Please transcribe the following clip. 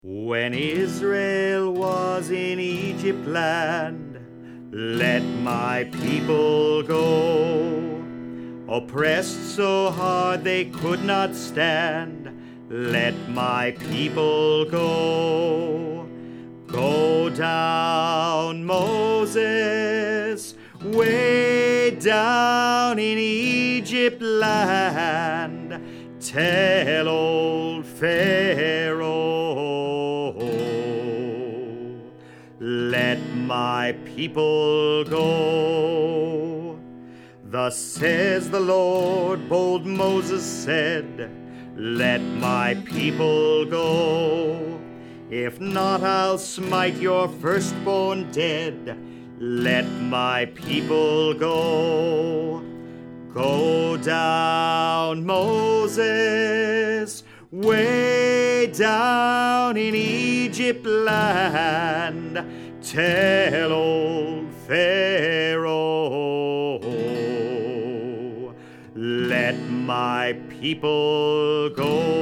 When Israel was in Egypt land, let my people go. Oppressed so hard they could not stand, let my people go. Go down, Moses, way down in Egypt land. Tell old Pharaoh, let my people go. Thus says the Lord, bold Moses said, let my people go. If not, I'll smite your firstborn dead. Let my people go. Go down, Moses, way down in Egypt land. Tell old Pharaoh, let my people go.